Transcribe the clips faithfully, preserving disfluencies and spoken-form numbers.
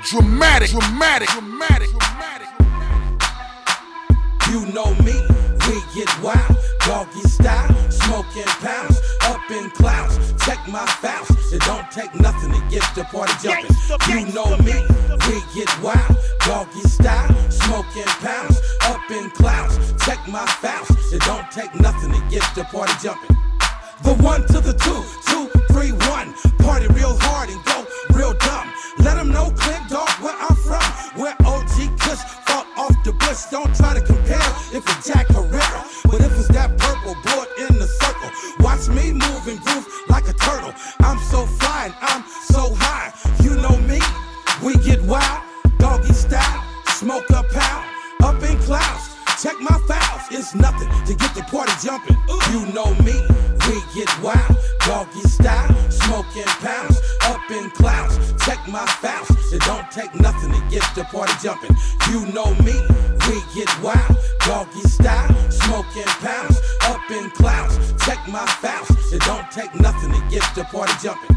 Dramatic, dramatic, dramatic, dramatic. You know me, we get wild, doggy style, smoking pounds, up in clouds. Check my fouls, it don't take nothing to get the party jumping. You know me, we get wild, doggy style, smoking pounds, up in clouds. Check my fouls, it don't take nothing to get the party jumping. The one to the two, two, three, one. Party real hard and go real dumb. Let them know, Clint Dog, where I'm from. Where O G Kush fought off the bush. Don't try to compare if it's Jack Herrera. But if it's that purple board in the circle, watch me move and groove like a turtle. I'm so fly and I'm so high. You know me, we get wild, doggy style, smoke a pound, up in clouds. Check my fouls, it's nothing to get the party jumping. You know me, we get wild, doggy style, smoking pounds, up in clouds. Check my fouls, it don't take nothing to get the party jumping. You know me, we get wild, doggy style, smoking pounds, up in clouds. Check my fouls, it don't take nothing to get the party jumping.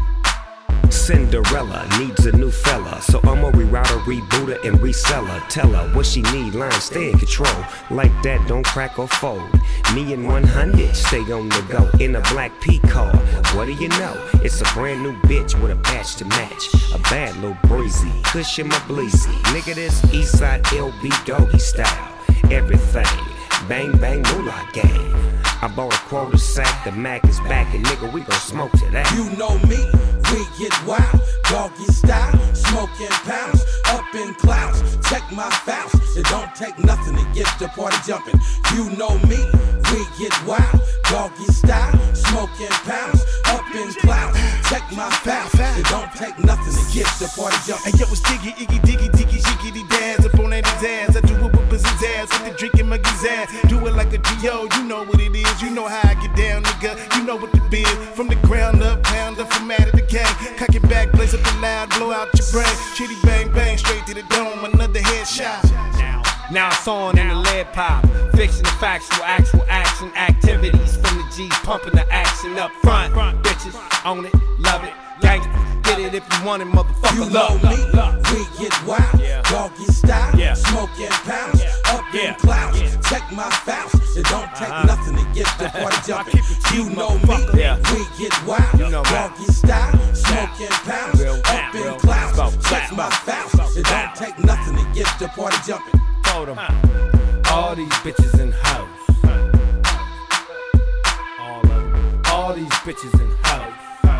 Cinderella needs a new fella, so I'ma reroute her, reboot her, and resell her. Tell her what she need, line stay in control. Like that, don't crack or fold. Me and one hundred stay on the go in a black P car. What do you know? It's a brand new bitch with a patch to match. A bad little breezy, cushion my bleezy. Nigga, this Eastside L B doggy style. Everything, bang bang moolah gang. I bought a quarter sack, the Mac is back, and nigga, we gon' smoke to that. You know me, we get wild, doggy style, smoking pounds, up in clouds. Check my fouls, it don't take nothing to get the party jumping. You know me, we get wild, doggy style, smoking pounds, up in clouds. Check my fouls, it don't take nothing to get the party jumping. Hey yo, it's Diggy, Iggy, Diggy, Diggy, Shiggity Daz up on Andy's ass. I do it with Buzzy's ass, with the drinking Muggy's ass. Do it like a G O, you know what it is. You know how I get down, nigga. You know what the biz. From the ground up, pound up, from out of the gang. Cock it back, blaze up the loud, blow out your brain. Chitty bang bang, straight to the dome, another headshot. Now it's on in the lead pop. Fiction and factual, actual action, activities from the G's pumping the action up front. Bitches, own it, love it, gangsta. Get it if you want it, motherfucker. You know love, me, love, love. we get wild, yeah. doggy style, yeah. smoking pounds, yeah. up yeah. in clouds. Yeah. Check my fouls, it don't take uh-huh. nothing to get the party jumping. You know me, yeah. we get wild, you know doggy style, smoking pounds, real up in real clouds. real Check real my real fouls, it don't take nothing to get the party jumping. Hold 'em. All these bitches in house. All of them. All these bitches in house.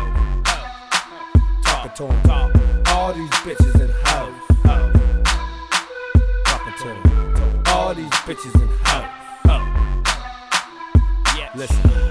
Talking to them. All these bitches in house. Talking to them. All these bitches in house. Listen.